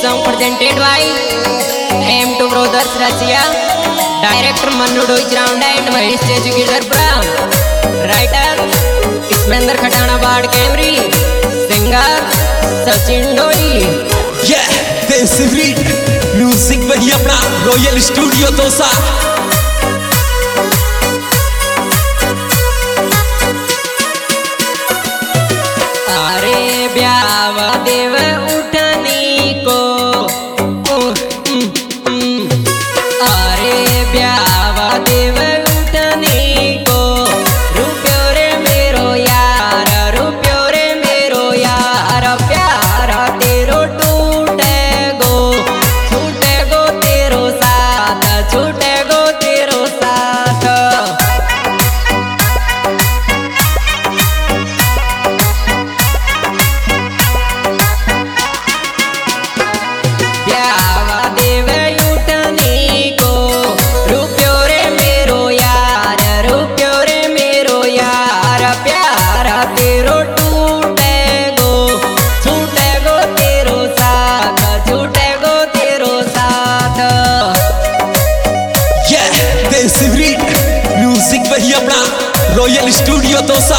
song presented by M2 Brothers Russia, director Manu Doijraunda and Mahesh Tejugidhar Brown, writer Ismander Khatana Bard Camry, singer Sachin Doi. Yeah, देसी breed music वही अपना royal studio dosa. अरे ब्यावा देव उठनी को अरे ब्यावा देव उठनी को रुपयो रे मेरो यार, रुपयो रे मेरो यार, प्यार तेरो टूटे गो, छूटे गो तेरो साथ, छूटे गो तेरो साथ। म्यूजिक वही अपना royal studio Dausa.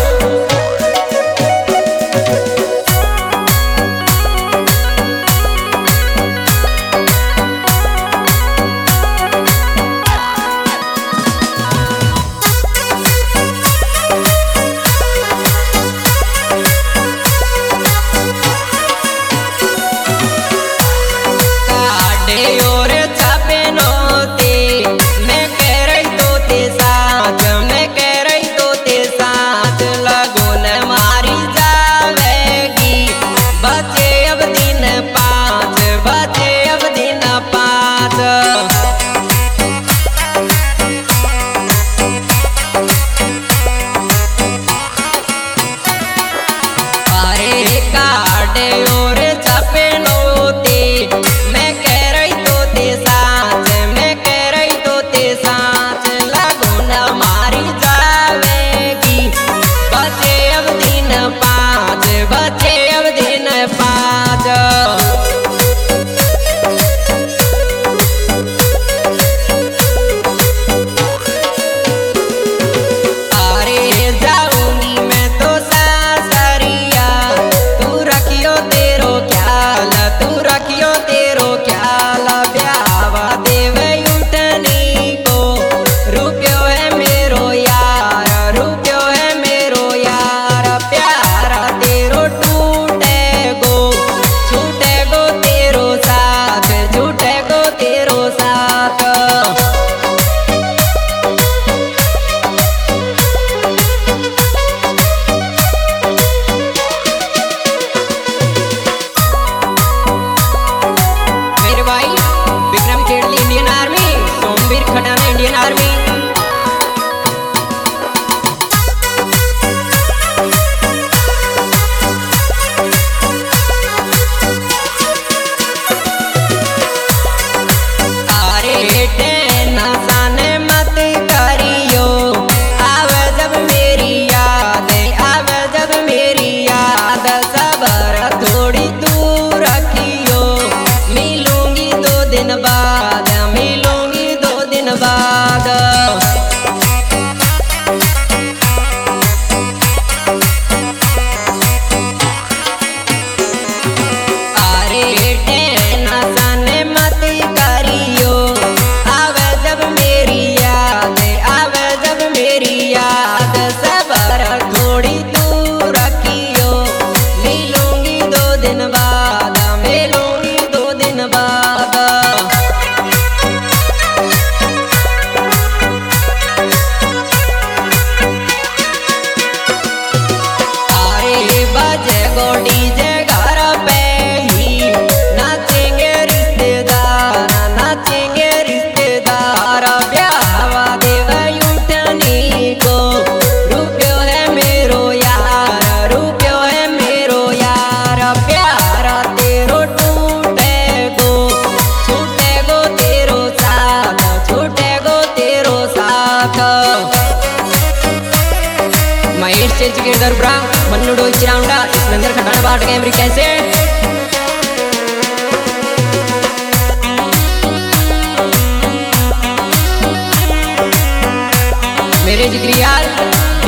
Mahesh Tejugidhar Brown, Manu Doijraunda, Ismander Khatana Bard Camry कैसे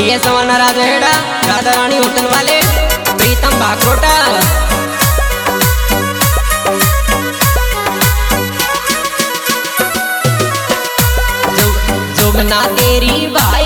ये सवाना राजेड़ा राधा रानी होटल वाले प्रीतम भागरोटा जो बना तेरी भाई